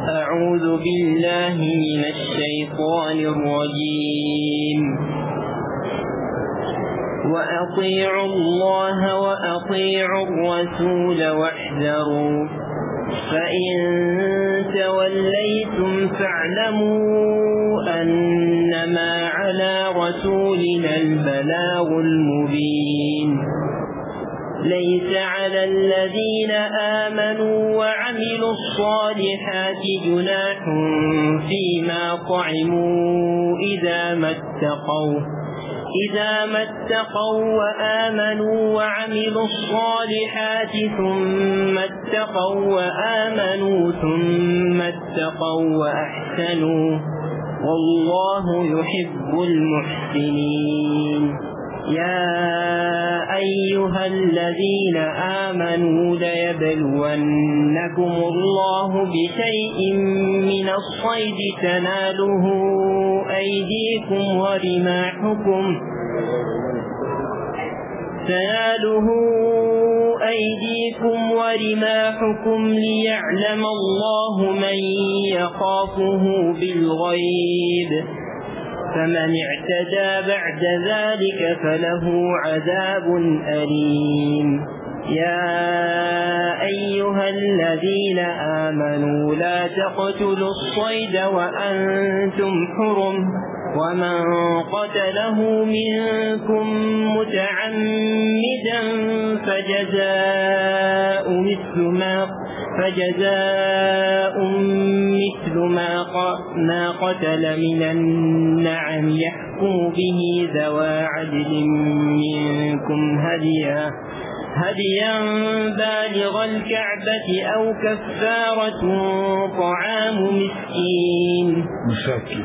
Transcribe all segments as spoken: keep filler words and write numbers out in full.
أعوذ بالله من الشيطان الرجيم. وأطيعوا الله وأطيعوا الرسول واحذروا فإن توليتم فاعلموا أنما على رسولنا البلاغ المبين. ليس على الذين آمنوا وعملوا الصالحات جناح فيما طعموا إذا ما اتقوا إذا ما اتقوا وآمنوا وعملوا الصالحات ثم اتقوا وآمنوا ثم اتقوا وأحسنوا والله يحب المحسنين. يا أيها الذين آمنوا ليبلونكم الله بشيء من الصيد تناله أيديكم ورماحكم تناله أيديكم ورماحكم ليعلم الله من يخافه بالغيب فمن اعتدى بعد ذلك فله عذاب أليم. يا أيها الذين آمنوا لا تقتلوا الصيد وأنتم حرم ومن قتله منكم متعمدا فجزاء مثل ما فجزاء مثل ما ما قتل من النعم يحكم به ذوى عدل منكم هديا هديا بالغ الكعبة أو كفارة طعام مسكين مساكين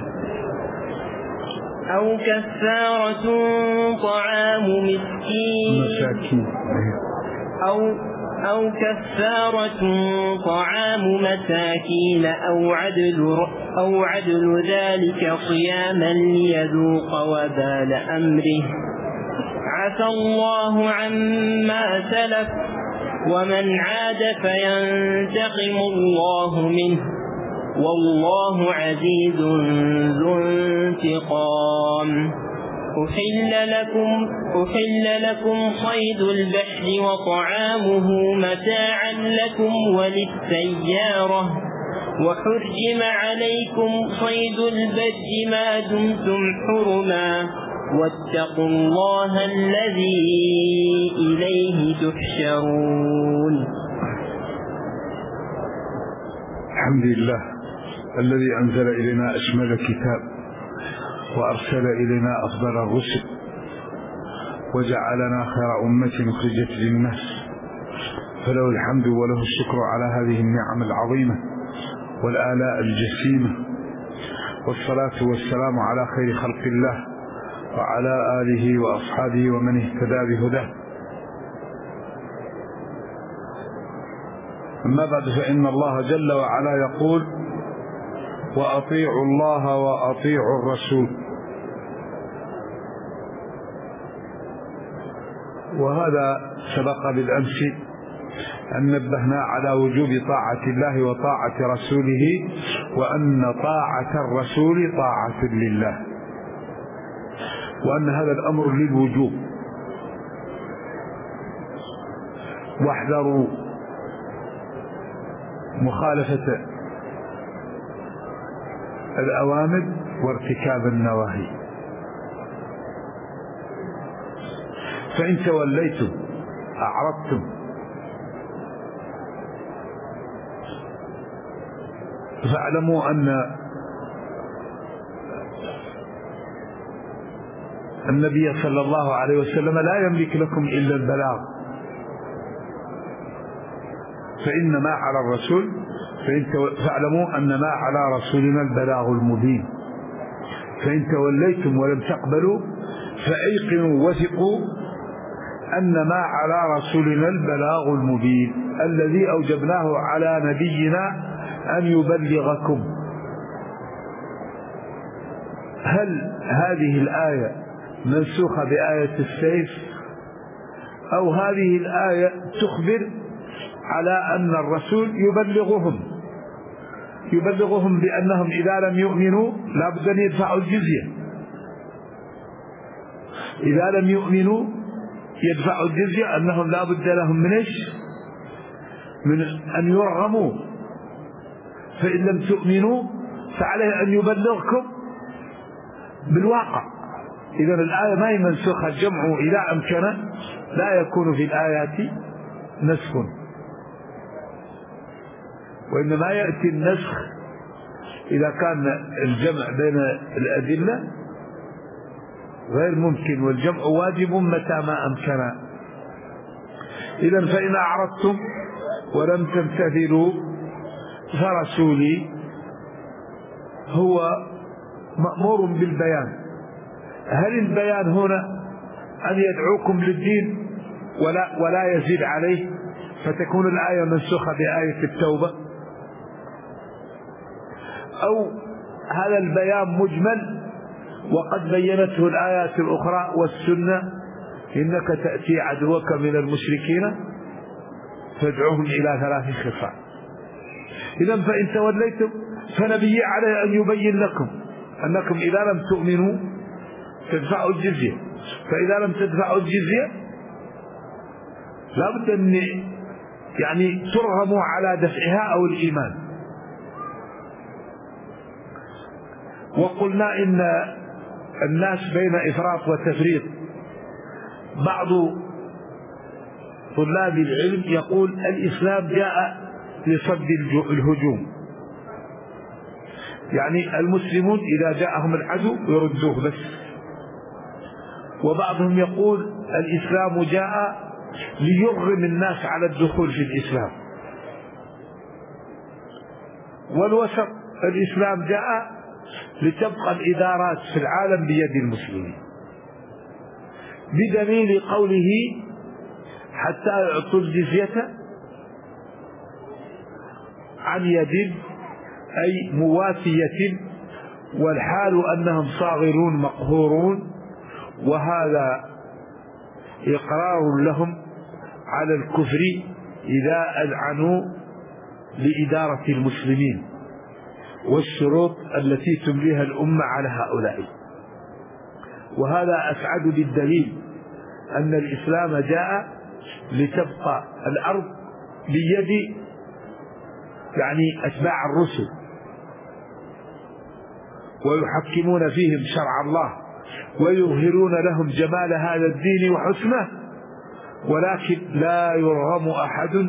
أو كفارة طعام مسكين مساكين أو أو كفارة طعام مساكين أو عدل أو عدل ذلك صياما ليذوق وبال أمره. عفى الله عما سلف ومن عاد فينتقم الله منه والله عزيز ذو انتقام. أحل لكم, أحل لكم صيد البحر وطعامه متاعا لكم وللسيارة وحرم عليكم صيد البر ما دمتم حرما واتقوا الله الذي إليه تحشرون. الحمد لله الذي أنزل إلينا أشمل الكتاب وأرسل إلينا أفضل الرسل وجعلنا خير أمة أخرجت للناس فله الحمد وله الشكر على هذه النعم العظيمة والآلاء الجسيمة والصلاة والسلام على خير خلق الله وعلى آله وأصحابه ومن اهتدى بهداه. أما بعد فإن الله جل وعلا يقول وأطيعوا الله وأطيعوا الرسول، وهذا سبق بالأمس أن نبهنا على وجوب طاعة الله وطاعة رسوله وأن طاعة الرسول طاعة لله وأن هذا الأمر للوجوب. واحذروا مخالفة الأوامر وارتكاب النواهي، فإن توليتم أعرضتم فاعلموا أن النبي صلى الله عليه وسلم لا يملك لكم إلا البلاغ، فإن ما على الرسول فاعلموا أن ما على رسولنا البلاغ المبين. فإن توليتم ولم تقبلوا فأيقنوا وثقوا أن ما على رسولنا البلاغ المبين الذي أوجبناه على نبينا أن يبلغكم. هل هذه الآية منسوخة بآية السيف أو هذه الآية تخبر على أن الرسول يبلغهم؟ يبلغهم بأنهم إذا لم يؤمنوا لا بد أن يدفعوا الجزية، إذا لم يؤمنوا يدفعوا الجزية، أنهم لا بد لهم من إيش؟ من أن يرغموا. فإن لم تؤمنوا فعليه أن يبلغكم بالواقع. إذا الآية ما هي منسوخة، الجمع إذا أمكن لا يكون في الآيات نسخ، وإنما يأتي النسخ إذا كان الجمع بين الأدلة غير ممكن، والجمع واجب متى ما أمكن. إذا فإن أعرضتم ولم تمتثلوا فرسولي هو مأمور بالبيان. هل البيان هنا أن يدعوكم للدين ولا, ولا يزيد عليه فتكون الآية منسوخة بآية التوبة، أو هذا البيان مجمل وقد بينته الآيات الأخرى والسنة، إنك تأتي عدوك من المشركين تدعوهم إلى ثلاث خصال. إذن فإن توليتم فنبي عليه أن يبين لكم أنكم إذا لم تؤمنوا تدفعوا الجزية، فإذا لم تدفعوا الجزية لا بد أن يعني ترغموا على دفعها أو الإيمان. وقلنا إن الناس بين إفراط وتفريط. بعض طلاب العلم يقول الإسلام جاء لصد الهجوم، يعني المسلمون إذا جاءهم العدو يردوه بس. وبعضهم يقول الإسلام جاء ليرغم الناس على الدخول في الإسلام. والوسط الإسلام جاء لتبقى الإدارات في العالم بيد المسلمين، بدليل قوله حتى يعطوا الجزية عن يد، أي مواسية، والحال أنهم صاغرون مقهورون، وهذا إقرار لهم على الكفر إذا أذعنوا لإدارة المسلمين والشروط التي تمليها الأمة على هؤلاء. وهذا أسعد بالدليل أن الإسلام جاء لتبقى الأرض بيد يعني أتباع الرسل، ويحكمون فيهم شرع الله ويظهرون لهم جمال هذا الدين وحسنه، ولكن لا يرغم أحد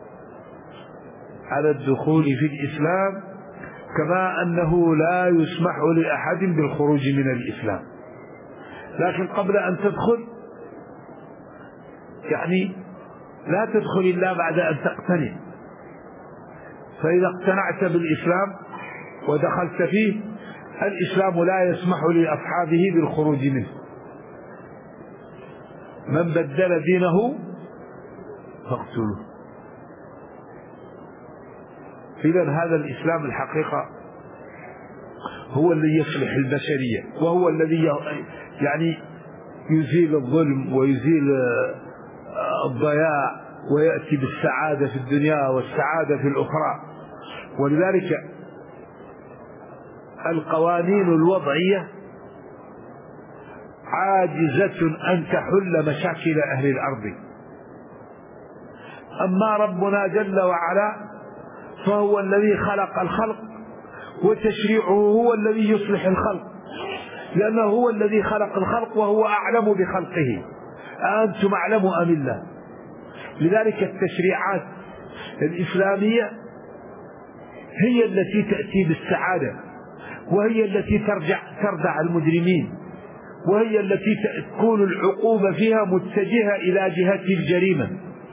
على الدخول في الإسلام، كما أنه لا يسمح لأحد بالخروج من الإسلام. لكن قبل أن تدخل يعني لا تدخل إلا بعد أن تقتنع، فإذا اقتنعت بالإسلام ودخلت فيه الإسلام لا يسمح لأصحابه بالخروج منه. من بدل دينه فاقتلوه. إذن هذا الإسلام الحقيقة هو الذي يصلح البشرية، وهو الذي يعني يزيل الظلم ويزيل الضياع ويأتي بالسعادة في الدنيا والسعادة في الأخرى. ولذلك القوانين الوضعية عاجزة أن تحل مشاكل أهل الأرض، أما ربنا جل وعلا فهو الذي خلق الخلق، وتشريعه هو الذي يصلح الخلق، لأنه هو الذي خلق الخلق وهو أعلم بخلقه. أنتم أعلم أم الله؟ لذلك التشريعات الإسلامية هي التي تأتي بالسعادة، وهي التي ترجع تردع المجرمين، وهي التي تكون العقوبة فيها متجهة إلى جهة الجريمة.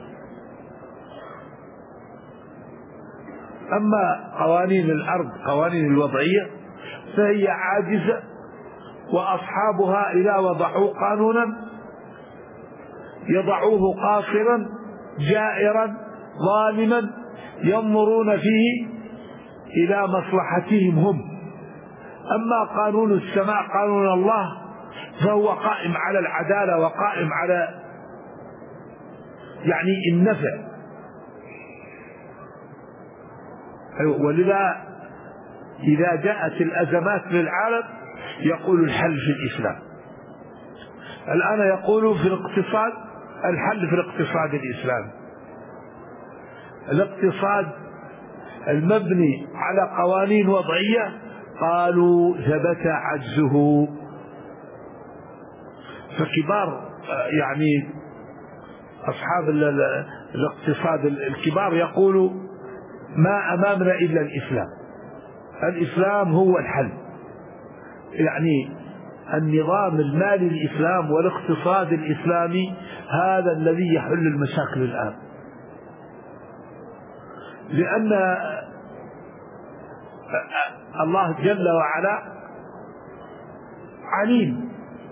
أما قوانين الأرض قوانين الوضعية فهي عاجزة، وأصحابها إذا وضعوا قانونا يضعوه قاصرا جائرا ظالما ينظرون فيه إلى مصلحتهم هم. أما قانون السماء قانون الله فهو قائم على العدالة وقائم على يعني النفع. ولذا إذا جاءت الأزمات للعالم يقول الحل في الإسلام. الآن يقول في الاقتصاد الحل في الاقتصاد الإسلامي. الاقتصاد المبني على قوانين وضعية قالوا ثبت عجزه. فكبار يعني أصحاب الاقتصاد الكبار يقولوا ما أمامنا إلا الإسلام، الإسلام هو الحل. يعني النظام المالي الإسلام والاقتصاد الإسلامي هذا الذي يحل المشاكل الآن، لأن الله جل وعلا عليم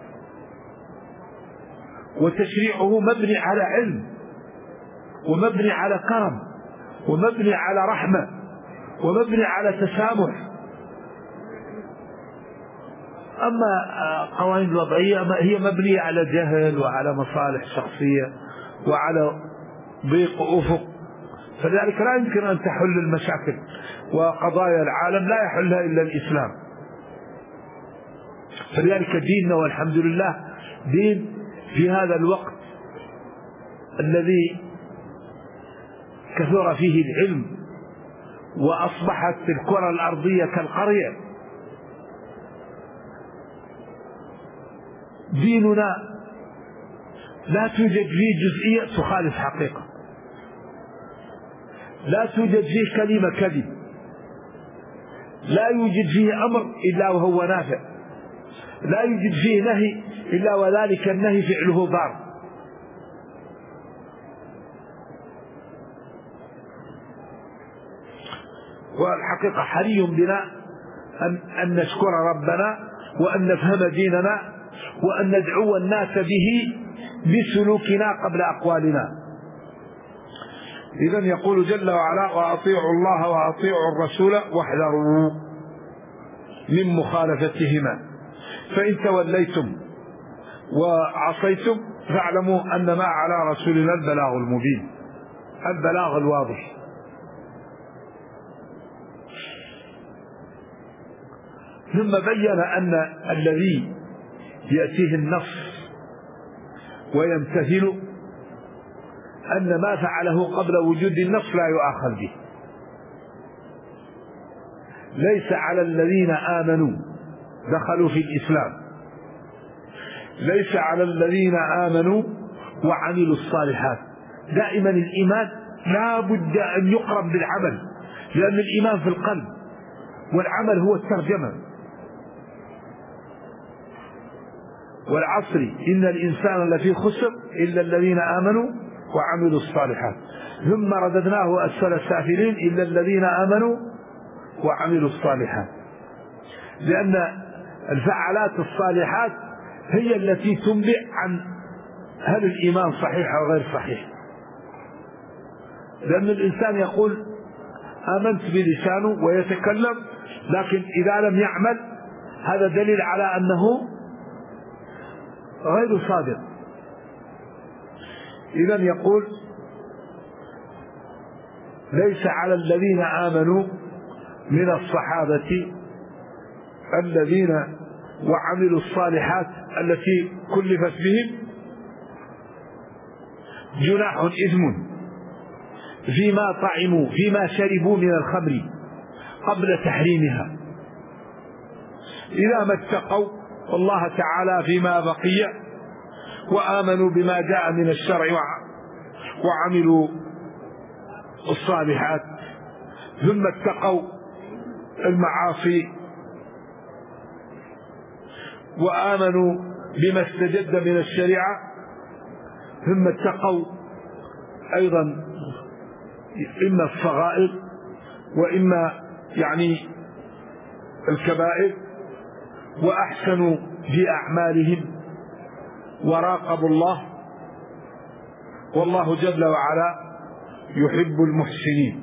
وتشريعه مبني على علم ومبني على كرم ومبني على رحمة ومبني على تسامح. أما قوانين الوضعية هي مبنية على جهل وعلى مصالح شخصية وعلى ضيق أفق، فلذلك لا يمكن أن تحل المشاكل وقضايا العالم لا يحلها إلا الإسلام. فلذلك ديننا والحمد لله دين في هذا الوقت الذي كثر فيه العلم وأصبحت الكرة الأرضية كالقرية، ديننا لا توجد فيه جزئية تخالف حقيقة، لا توجد فيه كلمة كذب، لا يوجد فيه أمر إلا وهو نافع، لا يوجد فيه نهي إلا وذلك النهي فعله ضار. والحقيقة حري بنا أن, أن نشكر ربنا وأن نفهم ديننا وأن ندعو الناس به بسلوكنا قبل أقوالنا. إذن يقول جل وعلا وأطيعوا الله وأطيعوا الرسول واحذروا من مخالفتهما فإن توليتم وعصيتم فاعلموا أن ما على رسولنا البلاغ المبين، البلاغ الواضح. ثم بين أن الذي يأتيه النص ويمتثل أن ما فعله قبل وجود النص لا يؤاخذ به. ليس على الذين آمنوا دخلوا في الإسلام، ليس على الذين آمنوا وعملوا الصالحات. دائما الإيمان لا بد أن يقرن بالعمل، لأن الإيمان في القلب والعمل هو الترجمة. والعصر إن الإنسان لفي خسر إلا الذين آمنوا وعملوا الصالحات ثم رددناه أسفل السافلين إلا الذين آمنوا وعملوا الصالحات، لأن الفعالات الصالحات هي التي تنبئ عن هل الإيمان صحيح أو غير صحيح. لأن الإنسان يقول آمنت بلسانه ويتكلم، لكن إذا لم يعمل هذا دليل على أنه غير صادق. إذن يقول ليس على الذين آمنوا من الصحابة الذين وعملوا الصالحات التي كلفت بهم جناح إثم فيما طعموا فيما شربوا من الخمر قبل تحريمها إذا ما اتقوا الله تعالى فيما بقي وآمنوا بما جاء من الشرع وعملوا الصالحات ثم اتقوا المعاصي وآمنوا بما استجد من الشريعة ثم اتقوا أيضا إما الصغائر وإما يعني الكبائر وأحسنوا في أعمالهم وراقبوا الله والله جل وعلا يحب المحسنين.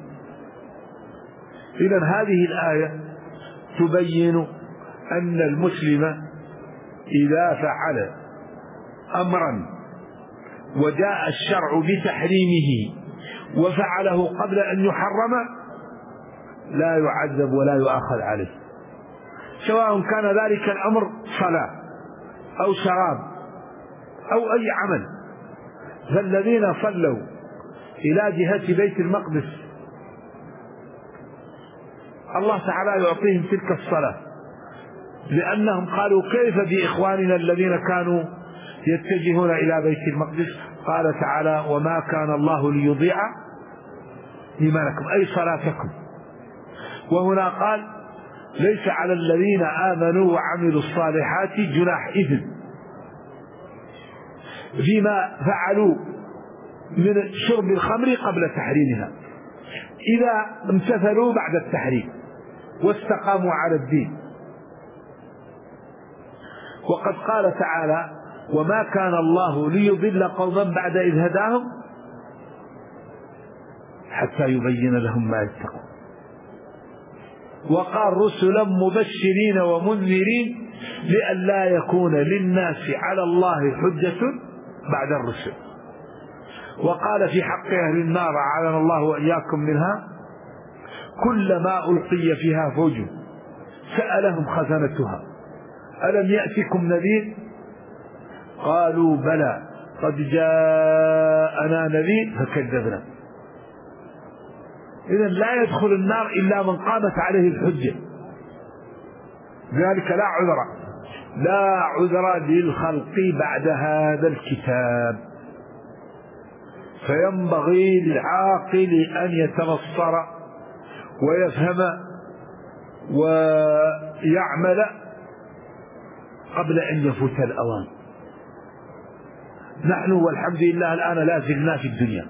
إذن هذه الآية تبين أن المسلم إذا فعل أمرا وجاء الشرع بتحريمه وفعله قبل أن يحرم لا يعذب ولا يؤاخذ عليه، سواء كان ذلك الأمر صلاة أو شراب أو أي عمل. فالذين صلوا إلى جهة بيت المقدس الله تعالى يعطيهم تلك الصلاة، لأنهم قالوا كيف بإخواننا الذين كانوا يتجهون إلى بيت المقدس؟ قال تعالى وما كان الله ليضيع إيمانكم أي صلاتكم. وهنا قال ليس على الذين آمنوا وعملوا الصالحات جناح إذن فيما فعلوا من شرب الخمر قبل تحريمها إذا امتثلوا بعد التحريم واستقاموا على الدين. وقد قال تعالى وما كان الله ليضل قوما بعد إذ هداهم حتى يبين لهم ما يتقون. وقال رسلا مبشرين ومنذرين لئلا يكون للناس على الله حجة بعد الرسل. وقال في حق أهل النار أعاذنا الله وإياكم منها كلما ألقي فيها فوج سألهم خزنتها ألم يأتكم نذير قالوا بلى قد جاءنا نذير فكذبنا. إذن لا يدخل النار إلا من قامت عليه الحجة، ذلك لا عذر لا عذر للخلق بعد هذا الكتاب. فينبغي للعاقل أن يتبصر ويفهم ويعمل قبل أن يفوت الأوان. نحن والحمد لله الآن لا زلنا في الدنيا،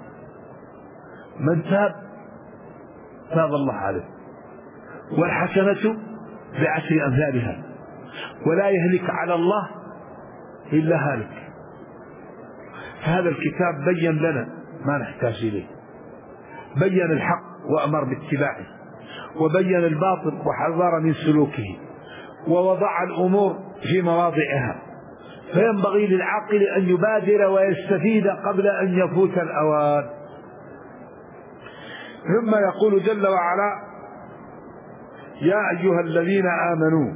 من تاب تاب الله عليه، والحسنة بعشر أمثالها، ولا يهلك على الله إلا هالك. فهذا الكتاب بين لنا ما نحتاج إليه، بين الحق وأمر باتباعه، وبين الباطل وحذر من سلوكه، ووضع الأمور في مواضعها. فينبغي للعاقل أن يبادر ويستفيد قبل أن يفوت الأوان. ثم يقول جل وعلا يا أيها الذين آمنوا.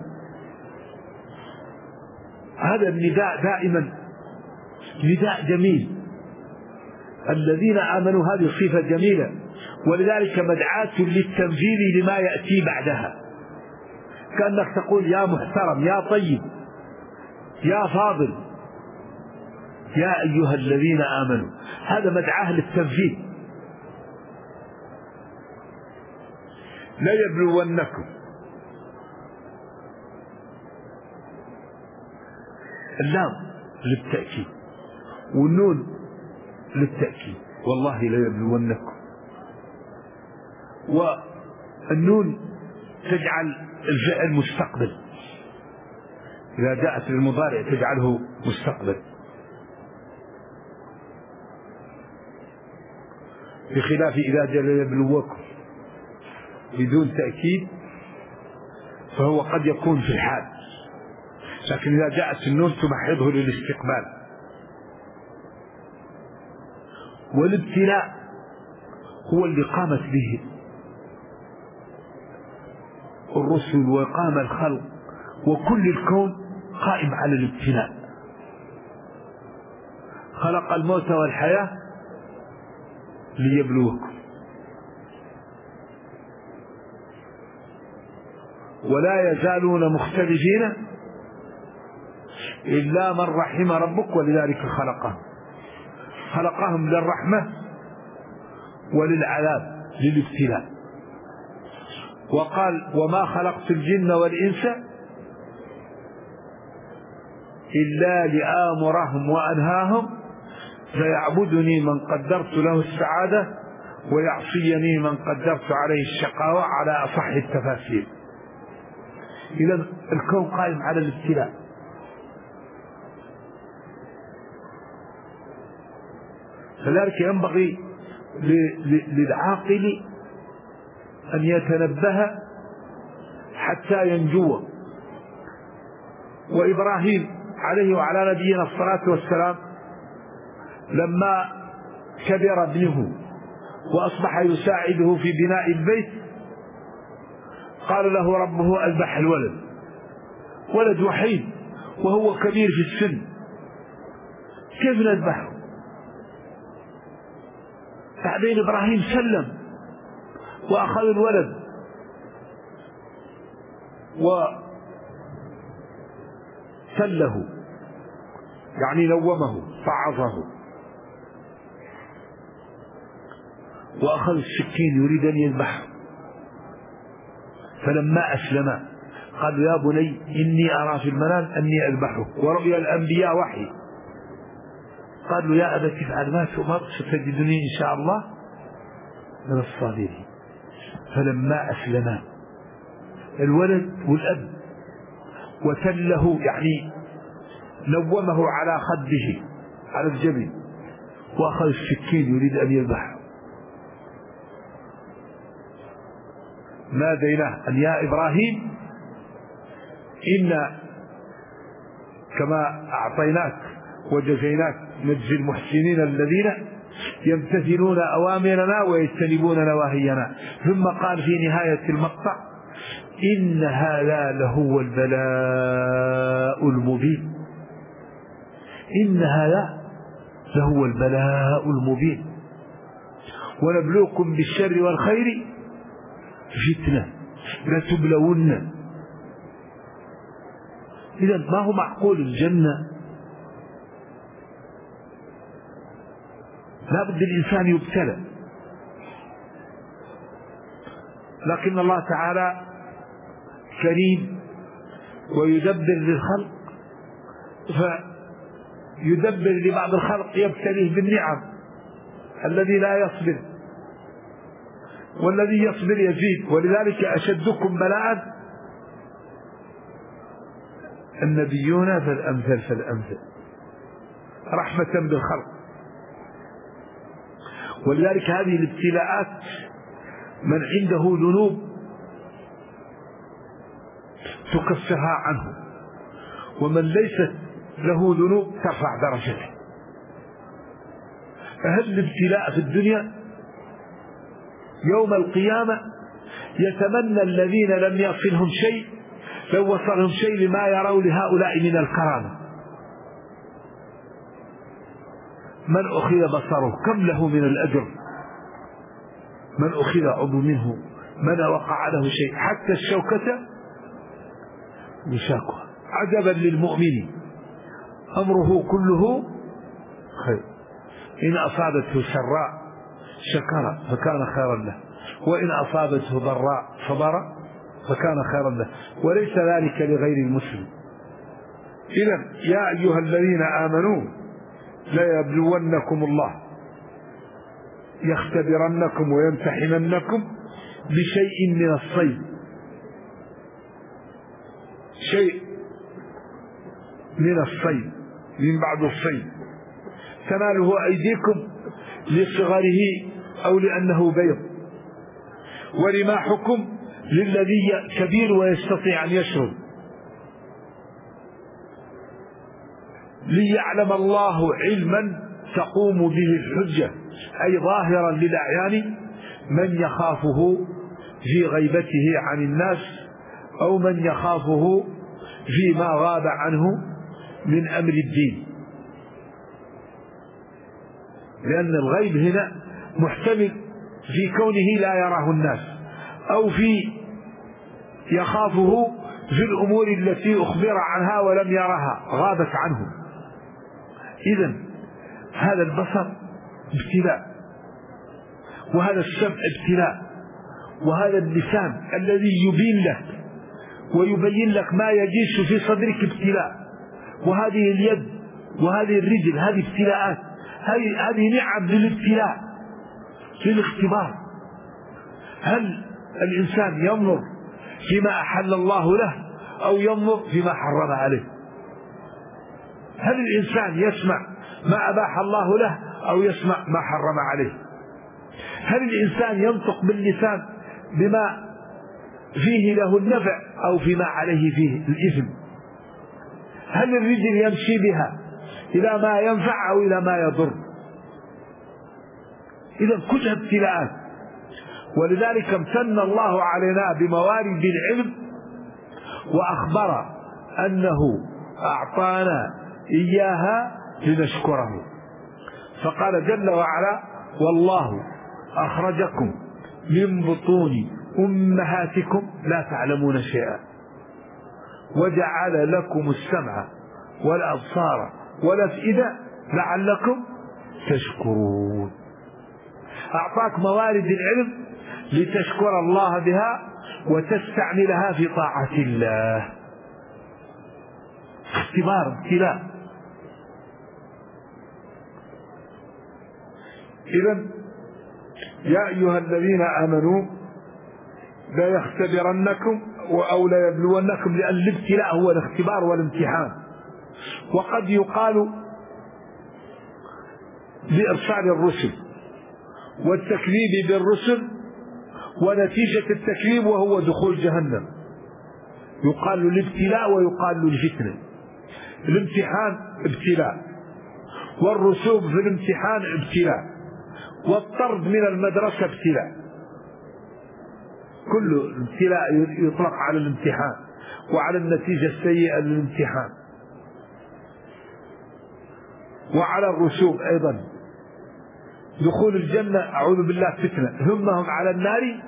هذا النداء دائما نداء جميل، الذين آمنوا هذه صفة جميلة، ولذلك مدعاة للتنفيذ لما يأتي بعدها، كأنك تقول يا محترم يا طيب يا فاضل يا أيها الذين آمنوا. هذا مدعاه للتنفيذ. لا يبلونكم، اللام للتأكيد والنون للتأكيد، والله لا يبلونكم. والنون تجعل الفعل مستقبل، إذا جاءت للمضارع تجعله مستقبل، بخلاف إذا جاء يبلوكم بدون تأكيد فهو قد يكون في الحال، لكن إذا جاءت النون تمحضه للاستقبال. والابتلاء هو اللي قامت به الرسل وقام الخلق، وكل الكون قائم على الابتلاء. خلق الموت والحياة ليبلوكم، ولا يزالون مختلفين إلا من رحم ربك، ولذلك خلقهم خلقهم للرحمة وللعذاب للابتلاء. وقال وما خلقت الجن والإنس إلا لآمرهم وأنهاهم فيعبدني من قدرت له السعادة ويعصيني من قدرت عليه الشقاوة على أصح التفاسير. إذا الكون قائم على الابتلاء. فذلك ينبغي للعاقل أن يتنبه حتى ينجو. وإبراهيم عليه وعلى نبينا الصلاة والسلام لما كبر ابنه وأصبح يساعده في بناء البيت قال له ربه اذبح الولد، ولد وحيد وهو كبير في السن، كيف نذبحه؟ بعدين إبراهيم سلم وأخذ الولد وسله، يعني نومه فعظه، وأخذ السكين يريد أن يذبحه. فلما أسلم قال يا بني إني أرى في المنام أني أذبحه، ورؤيا الأنبياء وحي. قالوا يا أبت افعل ما تؤمر ستجدني إن شاء الله من الصابرين. فلما أسلما الولد والأب وتله، يعني نومه على خده على الجبل، وأخذ السكين يريد أن يذبحه، ناديناه أن يا إبراهيم إن كما أعطيناك وجزيناك نجزي المحسنين الذين يمتثلون أوامرنا ويجتنبون نواهينا. ثم قال في نهاية المقطع إن هذا لهو البلاء المبين، إن هذا لهو البلاء المبين، ونبلوكم بالشر والخير فتنة لتبلون. إذا ما هو معقول الجنة لا بد الإنسان يبتلى، لكن الله تعالى كريم ويدبر للخلق، فيدبر لبعض الخلق يبتليه بالنعم. الذي لا يصبر والذي يصبر يزيد، ولذلك أشدكم بلاء النبيون فالأمثل فالأمثل، رحمة بالخلق. ولذلك هذه الابتلاءات من عنده ذنوب تكفرها عنه، ومن ليست له ذنوب ترفع درجته. فهذا الابتلاء في الدنيا يوم القيامة يتمنى الذين لم يصلهم شيء لو وصلهم شيء لما يروا لهؤلاء من الكرامة. من أخذ بصره كم له من الأجر، من أخذ عضو منه من وقع له شيء حتى الشوكة يشاكها. عجبا للمؤمن أمره كله خير، إن أصابته سراء شكر فكان خيرا له، وإن أصابته ضراء صبر فكان خيرا له، وليس ذلك لغير المسلم. إذن يا أيها الذين آمنوا لا يبلونكم الله يختبرنكم ويمتحننكم بشيء من الصيد، شيء من الصيد من بعض الصيد تناله أيديكم لصغره أو لأنه بيض، ورماحكم للذي كبير ويستطيع أن يشرب، ليعلم الله علما تقوم به الحجة، أي ظاهرا للأعيان من يخافه في غيبته عن الناس أو من يخافه فيما غاب عنه من أمر الدين. لأن الغيب هنا محتمل في كونه لا يراه الناس، أو في يخافه في الأمور التي أخبر عنها ولم يرها غابت عنه. إذن هذا البصر ابتلاء، وهذا السمع ابتلاء، وهذا اللسان الذي يبين لك ويبين لك ما يجيش في صدرك ابتلاء، وهذه اليد وهذه الرجل هذه ابتلاءات، هذه نعم للابتلاء للاختبار. هل الإنسان ينظر فيما أحل الله له أو ينظر فيما حرم عليه؟ هل الإنسان يسمع ما أباح الله له أو يسمع ما حرم عليه؟ هل الإنسان ينطق باللسان بما فيه له النفع أو فيما عليه فيه الإثم؟ هل الرجل يمشي بها إلى ما ينفع أو إلى ما يضر؟ إذا كلها ابتلاءات، ولذلك امتن الله علينا بموارد العلم وأخبر أنه أعطانا إياها لنشكره، فقال جل وعلا: والله أخرجكم من بطون أمهاتكم لا تعلمون شيئا وجعل لكم السمع والأبصار والأفئدة لعلكم تشكرون. أعطاك موارد العلم لتشكر الله بها وتستعملها في طاعة الله. اختبار، ابتلاء. إذن يا أيها الذين آمنوا لا يختبرنكم أو لا يبلونكم، لأن الابتلاء هو الاختبار والامتحان. وقد يقال بإرسال الرسل والتكذيب بالرسل ونتيجة التكذيب وهو دخول جهنم، يقال له الابتلاء ويقال له الفتنة. الامتحان ابتلاء، والرسوب في الامتحان ابتلاء، والطرد من المدرسة ابتلاء. كل ابتلاء يطلق على الامتحان وعلى النتيجة السيئة للامتحان. وعلى الرسوب أيضا، دخول الجنة أعوذ بالله فتنة، همهم على النار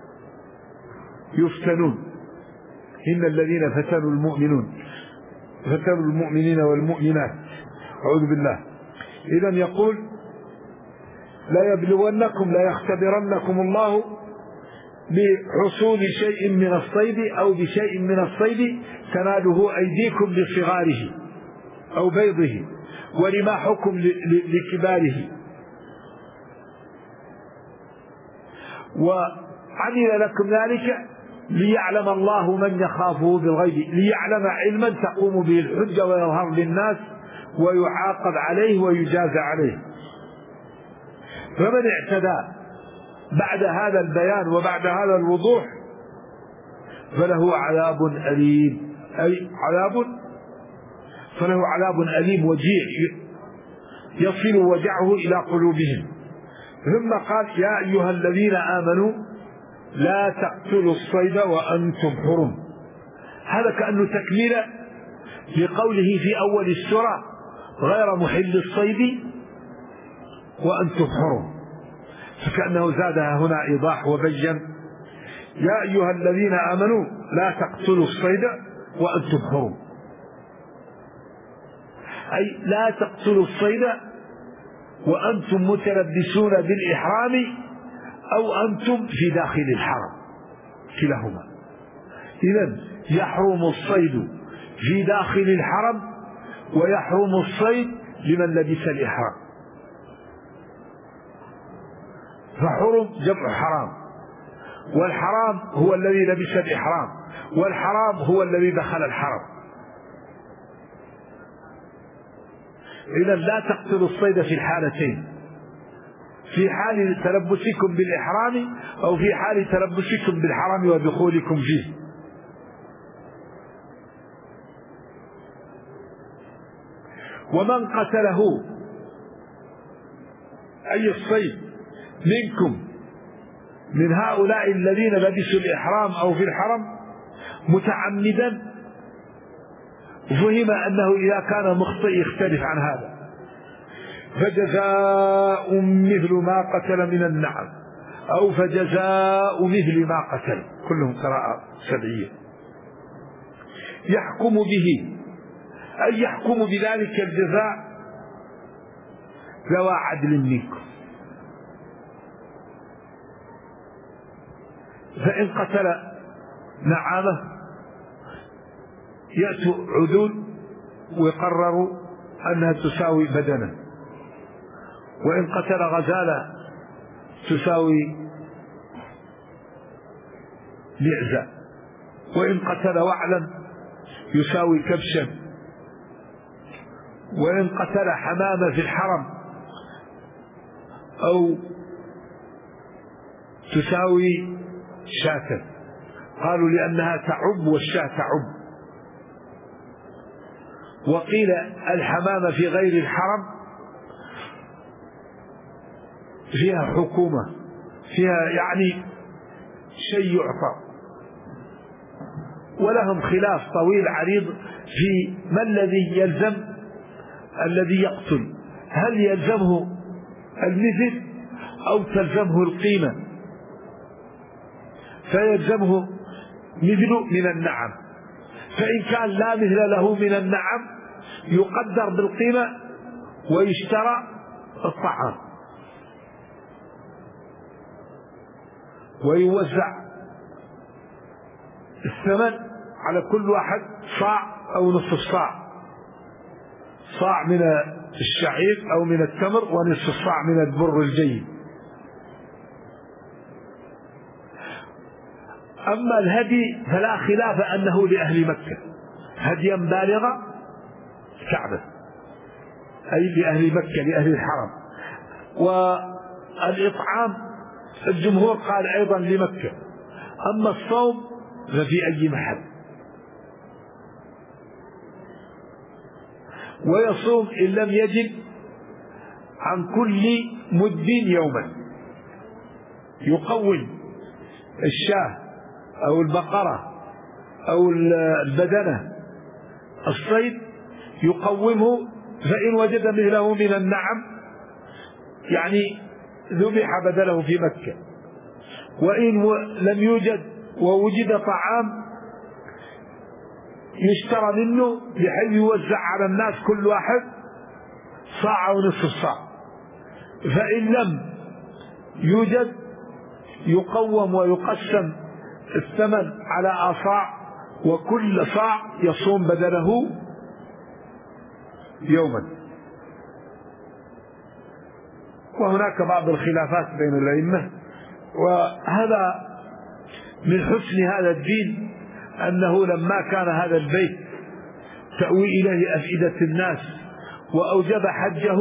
يفتنون، إن الذين فتنوا المؤمنون فتنوا المؤمنين والمؤمنات أعوذ بالله. إذن يقول: لا يبلونكم لا يختبرنكم الله بحصول شيء من الصيد أو بشيء من الصيد تناله أيديكم بصغاره أو بيضه ورماحكم لكباره، وعمل لكم ذلك ليعلم الله من يخافه بالغيب، ليعلم علما تقوم به الحجة ويظهر للناس ويعاقب عليه ويجازى عليه. فمن اعتدى بعد هذا البيان وبعد هذا الوضوح فله عذاب أليم، أي عذاب فله عذاب أليم وجيع يصل وجعه إلى قلوبهم. ثم قال: يا أيها الذين آمنوا لا تقتلوا الصيد وأنتم حرم. هذا كأنه تكملة لقوله في أول السورة: غير محل الصيد وأنتم حرم، فكأنه زادها هنا إيضاح وبين: يا أيها الذين آمنوا لا تقتلوا الصيد وأنتم حرم، أي لا تقتلوا الصيد وأنتم متلبسون بالإحرام أو أنتم في داخل الحرم، كلاهما. إذن يحرم الصيد في داخل الحرم ويحرم الصيد لمن لبس الإحرام. فحرم جمع حرام، والحرام هو الذي لبس الإحرام، والحرام هو الذي دخل الحرم. إذا لا تقتلوا الصيد في الحالتين، في حال تلبسكم بالإحرام أو في حال تلبسكم بالحرم ودخولكم فيه. ومن قتله أي الصيد منكم من هؤلاء الذين لبسوا الإحرام أو في الحرم متعمدا، فهم أنه إذا كان مخطئ يختلف عن هذا، فجزاء مثل ما قتل من النعم أو فجزاء مثل ما قتل، كلهم قراءة سبعية. يحكم به أي يحكم بذلك الجزاء ذوى عدل منكم، فإن قتل نعامة يأتوا عدول ويقرروا أنها تساوي بدنا، وإن قتل غزالة تساوي لعزة، وإن قتل وعلا يساوي كبشا، وإن قتل حمامة في الحرم أو تساوي شاة، قالوا لأنها تعب والشاة تعب. وقيل الحمامة في غير الحرم فيها حكومة، فيها يعني شيء يعطى. ولهم خلاف طويل عريض في ما الذي يلزم الذي يقتل، هل يلزمه المثل أو تلزمه القيمة؟ فيلزمه مثل من النعم، فإن كان لا مثل له من النعم يقدر بالقيمة ويشترى الطعام ويوزع الثمن على كل واحد صاع أو نصف صاع، صاع من الشعير أو من التمر ونصف صاع من البر الجيد. أما الهدي فلا خلاف أنه لأهل مكة هديا بالغ الكعبة، أي لأهل مكة لأهل الحرم. والإطعام الجمهور قال أيضا لمكة. أما الصوم ففي أي محل، ويصوم إن لم يجد عن كل مد يوما، يقوم الشاة أو البقرة أو البدنة الصيد يقومه، فإن وجد مثله من النعم يعني ذبح بدله في مكة، وإن لم يوجد ووجد طعام يشترى منه بحيث يوزع على الناس كل واحد صاع أو نصف صاع، فإن لم يوجد يقوم ويقسم الثمن على أصاع، وكل صاع يصوم بدله يوما. وهناك بعض الخلافات بين الأئمة، وهذا من حسن هذا الدين أنه لما كان هذا البيت تأوي إليه أفئدة الناس وأوجب حجه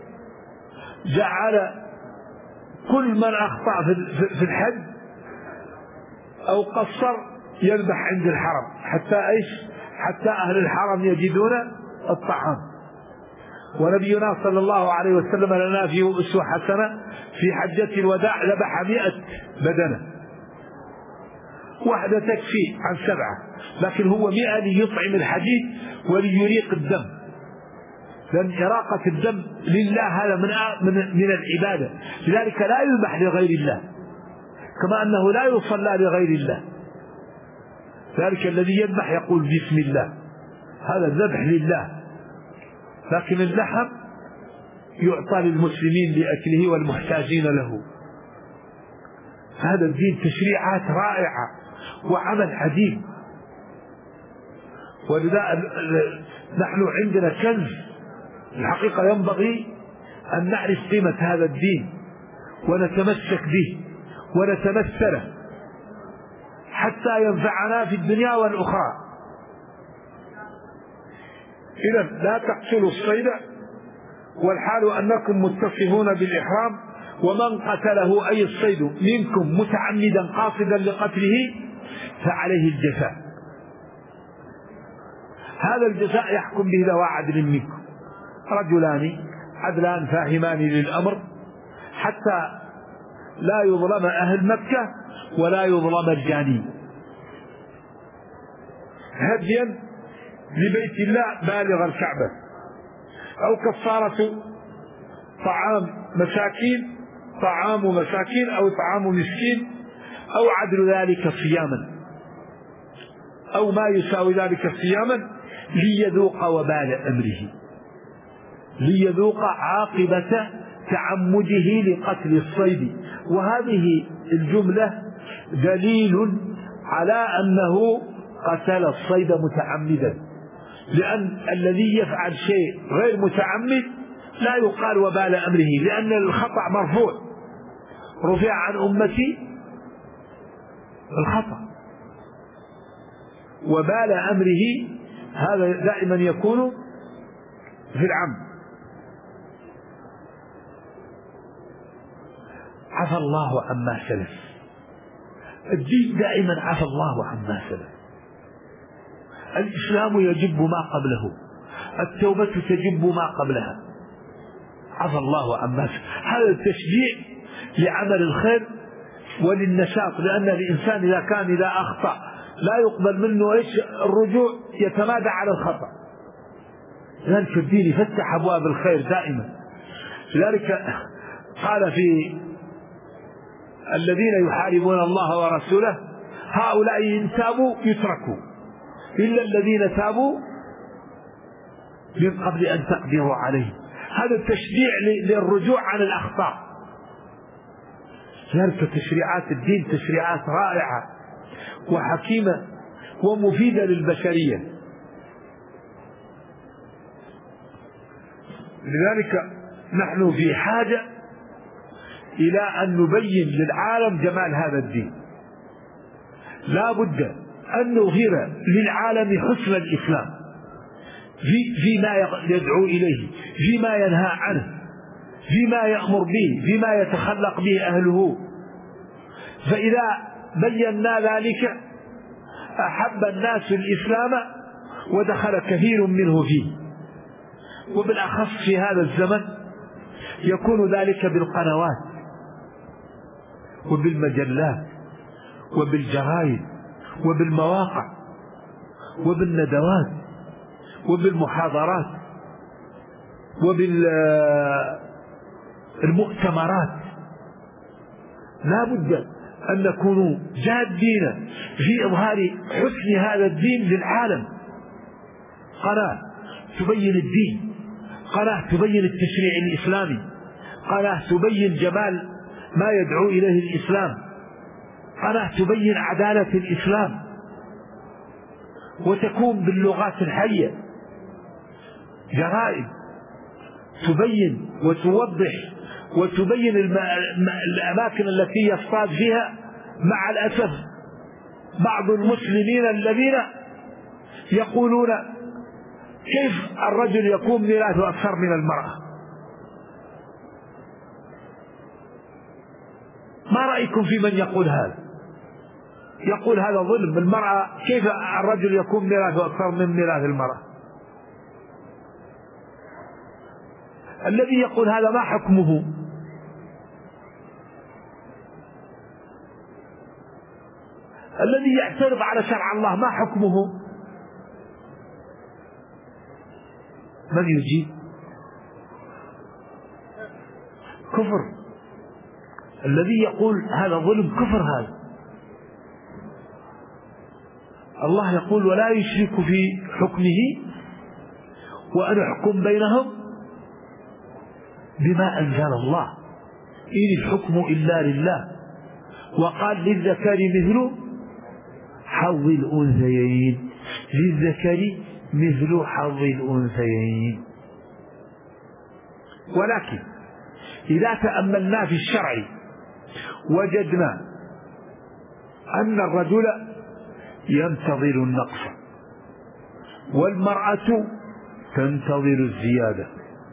جعل كل من أخطأ في الحج أو قصر يذبح عند الحرم، حتى إيش؟ حتى أهل الحرم يجدون الطعام. ونبينا صلى الله عليه وسلم لنا فيه أسوة حسنة، في حجة الوداع ذبح مئة بدنة، واحدة تكفي عن سبعة، لكن هو مئة ليطعم الحديد وليريق الدم، لأن إراقة الدم لله هذا من من العبادة، لذلك لا يذبح لغير الله، كما أنه لا يصلى لغير الله. ذلك الذي يذبح يقول بسم الله، هذا الذبح لله، لكن اللحم يعطى للمسلمين لأكله والمحتاجين له. هذا الدين تشريعات رائعة وعمل عجيب، ولذا نحن عندنا كنز الحقيقة ينبغي أن نعرف قيمة هذا الدين ونتمسك به ونتمثله حتى ينفعنا في الدنيا والأخرى. إذا لا تقتلوا الصيد والحال أنكم متصفون بالإحرام، ومن قتله أي الصيد منكم متعمدا قاصدا لقتله فعليه الجزاء. هذا الجزاء يحكم به ذو عدل منكم، رجلان عدلان فاهمان للأمر، حتى لا يظلم أهل مكة ولا يظلم الجاني. هديا لبيت الله بالغ الكعبة، أو كفارة طعام مساكين، طعام مساكين أو طعام مسكين، أو عدل ذلك صياما، أو ما يساوي ذلك صياما ليذوق وبال أمره، ليذوق عاقبة تعمده لقتل الصيد. وهذه الجملة دليل على أنه قتل الصيد متعمدا، لأن الذي يفعل شيء غير متعمد لا يقال وبال أمره، لأن الخطأ مرفوع، رفع عن أمتي الخطأ. وبال أمره هذا دائما يكون في العمد. عفى الله عما سلف، الدين دائما عفى الله عما سلف. الإسلام يجب ما قبله، التوبة تجب ما قبلها، عفى الله عما سلف. هذا التشجيع لعمل الخير وللنشاط، لأن الإنسان إذا كان إذا أخطأ لا يقبل منه إيش الرجوع، يتمادى على الخطأ. لذلك الدين يفتح أبواب الخير دائما. لذلك قال في الذين يحاربون الله ورسوله هؤلاء إن تابوا يتركوا إلا الذين تابوا من قبل أن تقدروا عليه. هذا التشجيع للرجوع عن الأخطاء. لذلك تشريعات الدين تشريعات رائعة وحكيمة ومفيدة للبشرية. لذلك نحن في حاجة إلى أن نبين للعالم جمال هذا الدين. لا بد أن نظهر للعالم حسن الإسلام في فيما يدعو إليه، فيما ينهى عنه، فيما يأمر به، فيما يتخلق به أهله. فإذا بينا ذلك أحب الناس الإسلام ودخل كثير منه فيه. وبالأخص في هذا الزمن يكون ذلك بالقنوات وبالمجلات وبالجرائد وبالمواقع وبالندوات وبالمحاضرات وبالمؤتمرات. لا بد أن نكون جادين في إظهار حسن هذا الدين للعالم. قناة تبين الدين، قناة تبين التشريع الإسلامي، قناة تبين جمال ما يدعو إليه الإسلام، قناة تبين عدالة الإسلام، وتكون باللغات الحية. جرائد تبين وتوضح وتبين الأماكن التي يصطاد فيها. مع الأسف بعض المسلمين الذين يقولون كيف الرجل يكون ميراثه أكثر من المرأة؟ ما رأيكم في من يقول هذا؟ يقول هذا ظلم، المرأة كيف الرجل يكون ميراثه أكثر من ميراث المرأة؟ الذي يقول هذا ما حكمه؟ الذي يعترض على شرع الله ما حكمه؟ من يجيب؟ كفر. الذي يقول هذا ظلم كفر. هذا الله يقول ولا يشرك في حكمه وأن يحكم بينهم بما أنزل الله إن الحكم إلا لله. وقال للذكر مثل حظ الأنثيين، للذكر مثل حظ الأنثيين. ولكن إذا تأملنا في الشرع وجدنا أن الرجل ينتظر النقص والمرأة تنتظر الزيادة،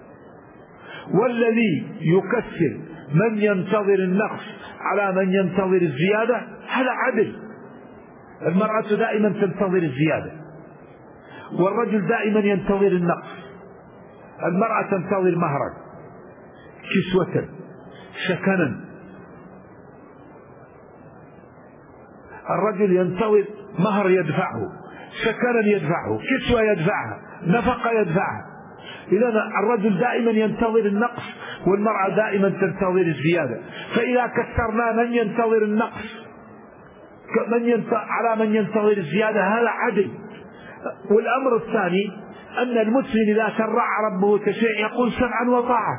والذي يكسر من ينتظر النقص على من ينتظر الزيادة هذا عدل. المرأة دائما تنتظر الزيادة والرجل دائما ينتظر النقص. المرأة تنتظر مهرا، كسوة، سكنا. الرجل ينتظر مهر يدفعه، سكنا يدفعه، كسوة يدفعها، نفقة يدفعها. إذا الرجل دائما ينتظر النقص والمرأة دائما تنتظر الزيادة. فإذا كسرنا من ينتظر النقص من ينتظر على من ينتظر الزيادة هذا عدل. والأمر الثاني أن المسلم إذا شرع ربه تشريع يقول سمعا وطاعة،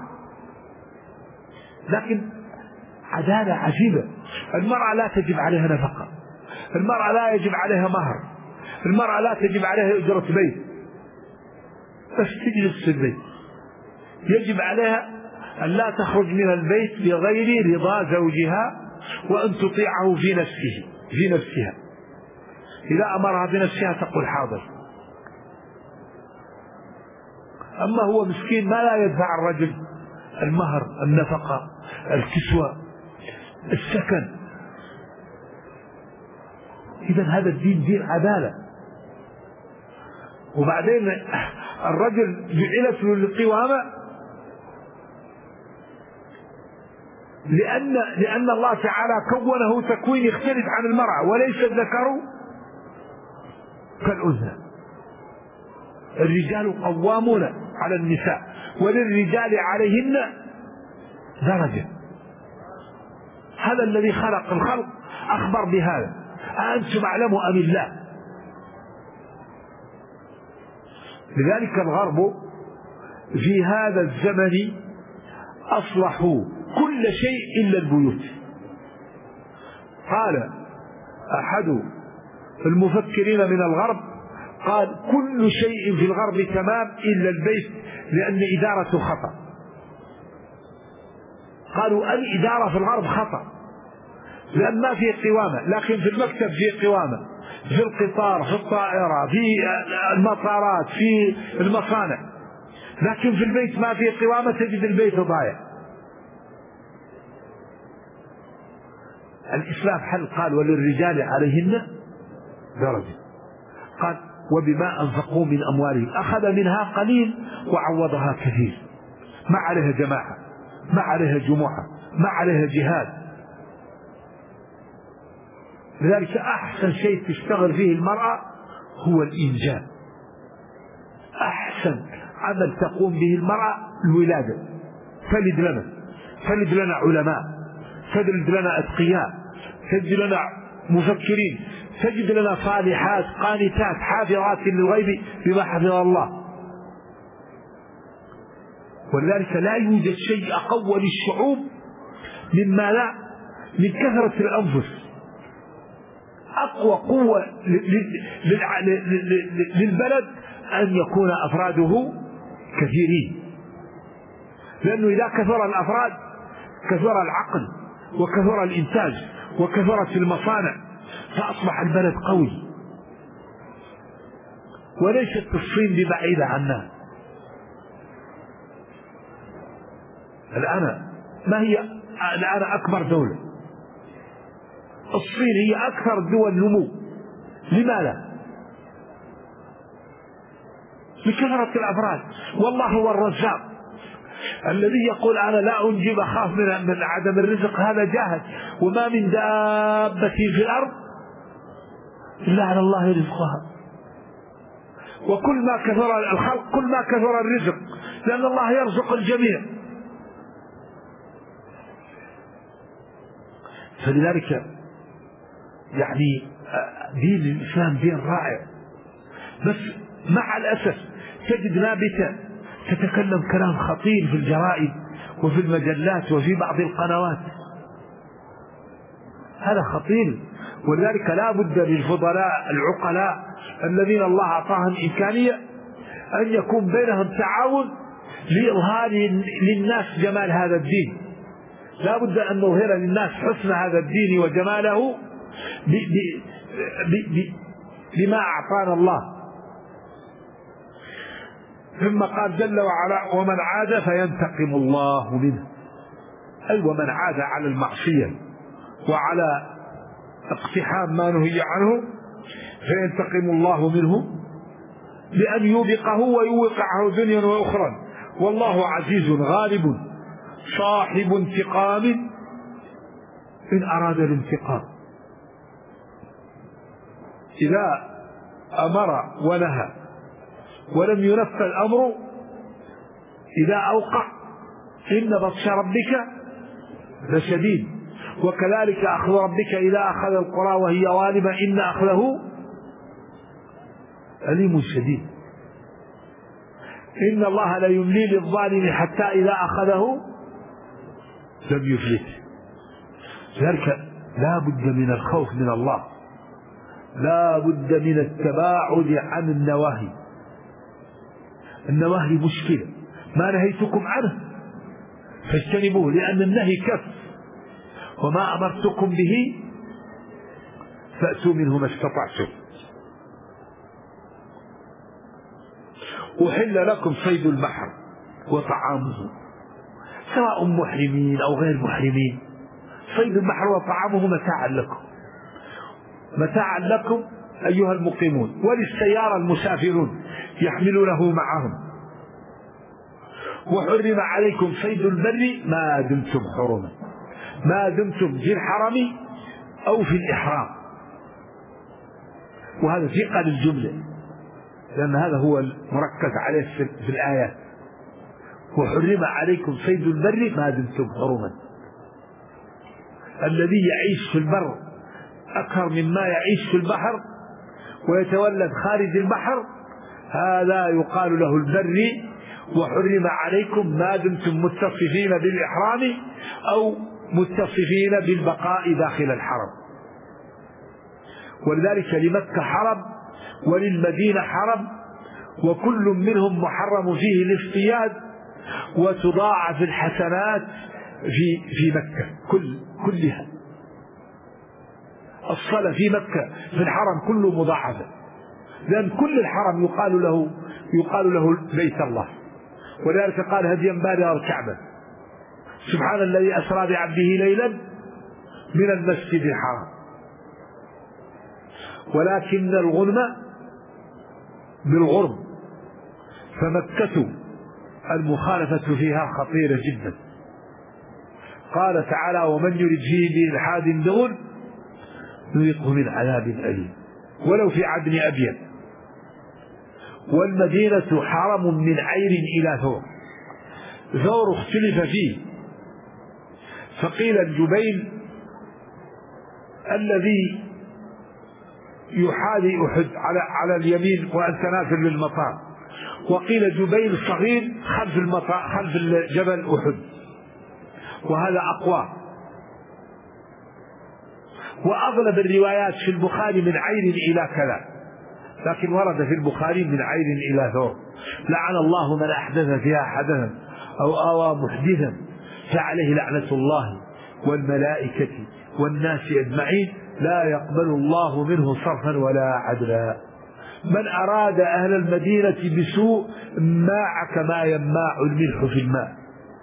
لكن عدالة عجيبة. المرأة لا تجب عليها نفقة، المرأة لا يجب عليها مهر، المرأة لا تجب عليها أجرة بيت بس تجلس في البيت. يجب عليها أن لا تخرج من البيت بغير رضا زوجها وأن تطيعه في نفسه في نفسها. إذا أمرها بنفسها تقول حاضر. أما هو مسكين ما لا يدفع الرجل المهر، النفقة، الكسوة، السكن. إذا هذا الدين دين عدالة. وبعدين الرجل جعلت له القوامة لأن, لأن الله تعالى كونه تكوين يختلف عن المرأة، وليس الذكر كالأنثى. الرجال قوامون على النساء وللرجال عليهن درجة. هذا الذي خلق الخلق أخبر بهذا، أأنتم أعلم أم الله؟ لذلك الغرب في هذا الزمن أصلحوا كل شيء إلا البيوت. قال أحد المفكرين من الغرب، قال كل شيء في الغرب تمام إلا البيت، لأن إدارته خطأ. قالوا الإدارة في الغرب خطأ، لأن ما فيه قوامة، لكن في المكتب فيه قوامة، في القطار، في الطائرة، في المطارات، في المصانع، لكن في البيت ما فيه قوامة، تجد البيت ضايع. الإسلام حل، قال وللرجال عليهن درجة. قال وبما أنفقوا من أموالهم، أخذ منها قليل وعوضها كثير. ما عليها جماعة، ما عليها جمعة، ما عليها جهاد. لذلك أحسن شيء تشتغل فيه المرأة هو الإنجاب. أحسن عمل تقوم به المرأة الولادة. تلد لنا تلد لنا علماء، تلد لنا أتقياء، تلد لنا مفكرين، تجد لنا صالحات قانتات حافظات للغيب بما حفظ الله. ولذلك لا يوجد شيء أقوى للشعوب مما لا من كثرة الأنفس. أقوى قوة للبلد أن يكون أفراده كثيرين، لأنه إذا كثر الأفراد كثر العقل وكثر الإنتاج وكثرت المصانع، فأصبح البلد قوي. وليست الصين ببعيدة عنا. الآن ما هي الآن أكبر دولة؟ الصين هي أكثر الدول نمو. لماذا؟ لكثرة الأفراد. والله هو الرزاق الذي يقول أنا لا أنجب أخاف من, من عدم الرزق، هذا جاهل. وما من دابة في الأرض إلا على الله رزقها. وكل ما كثر الخلق كل ما كثر الرزق، لأن الله يرزق الجميع. فلذلك يعني دين الإسلام دين رائع، بس مع الأسف تجد نابتة تتكلم كلام خطير في الجرائد وفي المجلات وفي بعض القنوات. هذا خطير. ولذلك لا بد للفضلاء العقلاء الذين الله أعطاهم إمكانية أن يكون بينهم تعاون لإظهار للناس جمال هذا الدين. لا بد أن نظهر للناس حسن هذا الدين وجماله بما أعطانا الله. ثم قال جل وعلا ومن عاد فينتقم الله منه، أي ومن عاد على المعصية وعلى اقتحام ما نهي عنه فينتقم الله منه بأن يوبقه ويوقعه دنيا وأخرى. والله عزيز غالب صاحب انتقام إن أراد الانتقام. إذا أمر ونهى ولم ينفذ الأمر، إذا أوقع إن بطش ربك لشديد. وكذلك أخذ ربك إذا أخذ القرى وهي ظالمة إن أخذه أليم شديد. إن الله لا يملي للظالم حتى إذا أخذه لم يفلت. ذلك لا بد من الخوف من الله، لا بد من التباعد عن النواهي. النواهي مشكلة، ما نهيتكم عنه فاجتنبوه، لأن النهي كف، وما أمرتكم به فأتوا منه ما استطعتم. أحل لكم صيد البحر وطعامه، سواء محرمين أو غير محرمين. صيد البحر وطعامه متاعا لكم، متاعا لكم أيها المقيمون، وللسيارة المسافرون يحملونه معهم. وحرم عليكم صيد البر ما دمتم حرما. ما دمتم في الحرم أو في الإحرام. وهذا ثقة للجملة، لأن هذا هو المركز عليه في الآيات. وحرم عليكم صيد البر ما دمتم حرما. الذي يعيش في البر أكثر مما يعيش في البحر ويتولد خارج البحر هذا يقال له البري. وحرم عليكم ما دمتم متصفين بالإحرام أو متصفين بالبقاء داخل الحرم. ولذلك لمكة حرم وللمدينة حرم، وكل منهم محرم فيه الاصطياد، وتضاعف الحسنات في في مكة كل كلها. الصلاة في مكة في الحرم كله مضاعفة، لأن كل الحرم يقال له يقال له بيت الله. ولذلك قال هديا بالغ الكعبة سبحان الذي أسرى بعبده ليلا من المسجد الحرام. ولكن الغنم بالغرم، فمكة المخالفة فيها خطيرة جدا. قال تعالى ومن يرد فيه بإلحاد بظلم نذقه من عذاب أليم ولو في عدن أبين. والمدينة حرم من عير إلى ثور. ثور اختلف فيه، فقيل الجبيل الذي يحاذي أحد على على اليمين وأنت نازل للمطار، وقيل جبيل صغير خلف المطار خلف جبل أحد، وهذا أقوى. وأغلب الروايات في البخاري من عير إلى كذا، لكن ورد في البخاري من عير إلى ثور. لعن الله من أحدث فيها حدثا أو آوى محدثا فعليه لعنة الله والملائكة والناس أجمعين لا يقبل الله منه صرفا ولا عدلا. من أراد أهل المدينة بسوء ماع كما يماع الملح في الماء.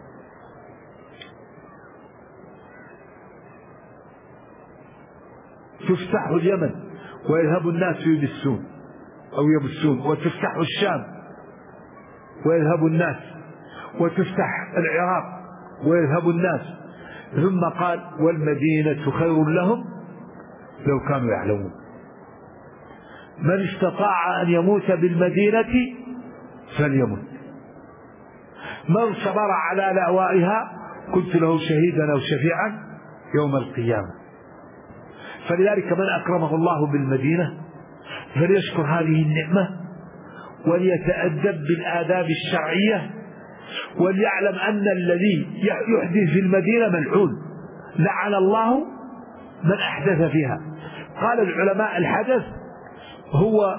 تفتح اليمن ويذهب الناس يبسون أو يبسون، وتفتح الشام ويذهب الناس، وتفتح العراق ويذهب الناس. ثم قال والمدينة خير لهم لو كانوا يعلمون. من استطاع أن يموت بالمدينة فليمت. من صبر على لأوائها كنت له شهيدا أو شفيعا يوم القيامة. فلذلك من أكرمه الله بالمدينة فليشكر هذه النعمة وليتأدب بالآداب الشرعية، وليعلم أن الذي يحدث في المدينة ملعون، لعن الله من أحدث فيها. قال العلماء الحدث هو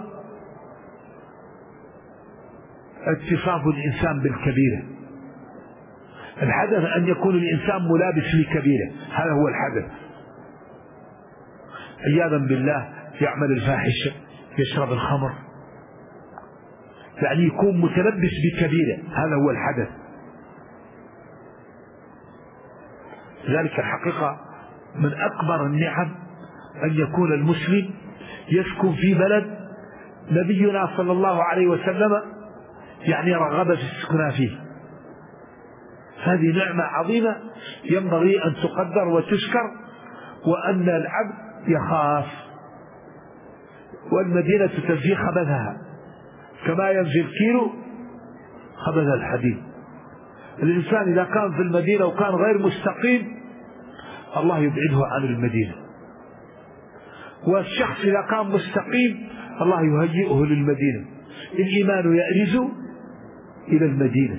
اتصاف الإنسان بالكبيرة. الحدث أن يكون الإنسان ملابس لكبيرة، هذا هو الحدث. عياذا بالله يعمل الفاحشة، يشرب الخمر، يعني يكون متلبس بكبيرة، هذا هو الحدث. لذلك الحقيقة من أكبر النعم أن يكون المسلم يسكن في بلد نبينا صلى الله عليه وسلم يعني رغب في السكنى فيه. هذه نعمة عظيمة ينبغي أن تقدر وتشكر، وأن العبد يخاف. والمدينة تنفي خبثها كما ينفي الكيلو خبث الحديد. الإنسان إذا كان في المدينة وكان غير مستقيم الله يبعده عن المدينة، والشخص إذا كان مستقيم الله يهيئه للمدينة. الإيمان يأرز إلى المدينة.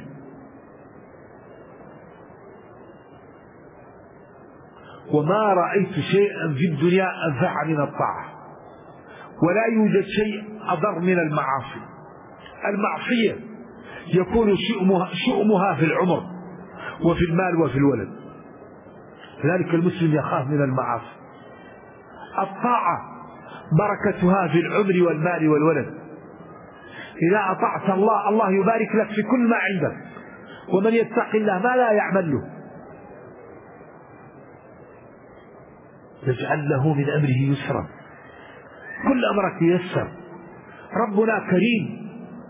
وما رأيت شيئا في الدنيا أنفع من الطاعة، ولا يوجد شيء أضر من المعاصي. المعصية يكون شؤمها, شؤمها في العمر وفي المال وفي الولد، لذلك المسلم يخاف من المعاصي. الطاعة بركتها في العمر والمال والولد. إذا أطعت الله الله يبارك لك في كل ما عندك، ومن يتق الله ما لا يعمل له يجعل له من أمره يسرا. كل أمرك ييسر. ربنا كريم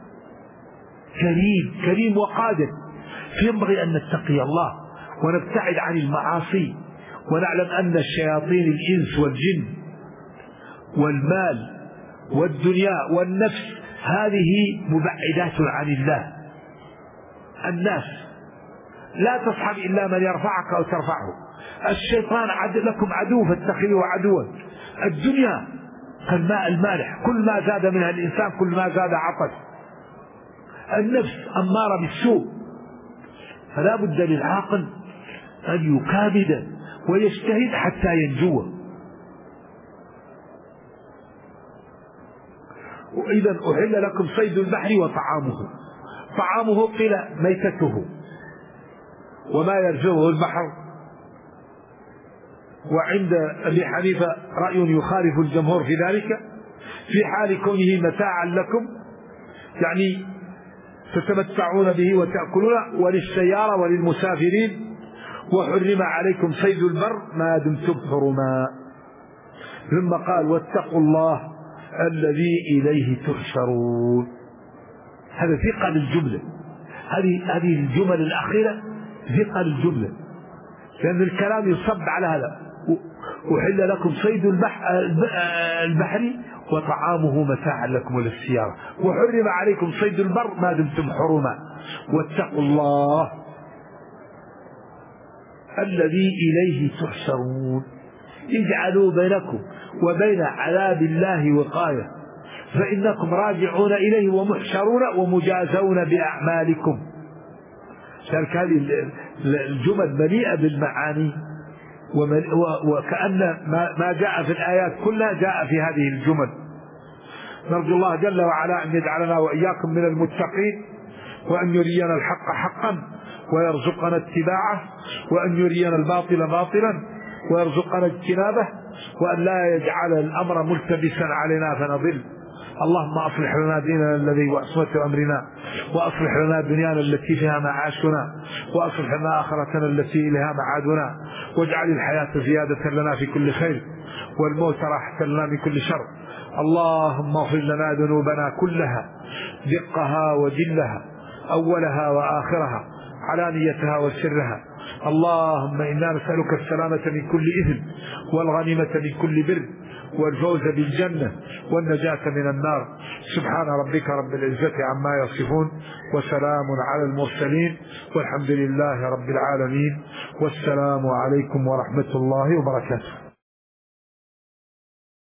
كريم كريم وقادر، فينبغي أن نتقي الله ونبتعد عن المعاصي ونعلم أن الشياطين الإنس والجن والمال والدنيا والنفس هذه مبعدات عن الله. الناس لا تصحب إلا من يرفعك أو ترفعه. الشيطان عد لكم عدو فاتخذوه عدوا. الدنيا كالماء المالح، كل ما زاد منها الإنسان كل ما زاد عطش. النفس أمارة بالسوء، فلا بد للعاقل أن يكابد ويجتهد حتى ينجو. وإذا أحل لكم صيد البحر وطعامه. طعامه قيل ميتته وما يرجعه البحر، وعند أبي حنيفة رأي يخالف الجمهور في ذلك، في حال كونه متاعا لكم يعني تتمتعون به وتأكلون، وللسيارة وللمسافرين. وحرم عليكم صيد البر ما دمتم حرما. ثم قال واتقوا الله الذي إليه تحشرون. هذا ثقل الجملة، هذه هذه الجمل الأخيرة ثقل الجملة، لأن الكلام يصب على هذا. أحل لكم صيد البحر وطعامه متاعا لكم وللسيارة، وحرم عليكم صيد البر ما دمتم حرما. واتقوا الله الذي إليه تحشرون. اجعلوا بينكم وبين عذاب الله وقاية، فإنكم راجعون إليه ومحشرون ومجازون بأعمالكم. شارك هذه الجمل مليئة بالمعاني، وكأن ما جاء في الآيات كلها جاء في هذه الجمل. نرجو الله جل وعلا أن يجعلنا وإياكم من المتقين، وأن يرينا الحق حقا ويرزقنا اتباعه، وأن يرينا الباطل باطلا ويرزقنا اجتنابه، وأن لا يجعل الأمر ملتبسا علينا فنضل. اللهم أصلح لنا ديننا الذي هو عصمة أمرنا، وأصلح لنا دنيانا التي فيها معاشنا، وأصلح لنا آخرتنا التي إليها معادنا، واجعل الحياة زيادة لنا في كل خير، والموت راحة لنا من كل شر. اللهم اغفر لنا ذنوبنا كلها، دقها وجلها، أولها وآخرها، علانيتها وسرها. اللهم إنا نسألك السلامة من كل إثم، والغنيمة من كل بر، والفوز بالجنة، والنجاة من النار. سبحان ربك رب العزة عما يصفون، وسلام على المرسلين، والحمد لله رب العالمين، والسلام عليكم ورحمة الله وبركاته.